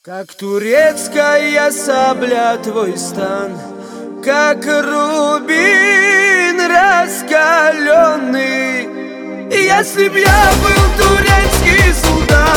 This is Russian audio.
Как турецкая сабля твой стан, как рубин раскаленный. Если б я был турецкий султан,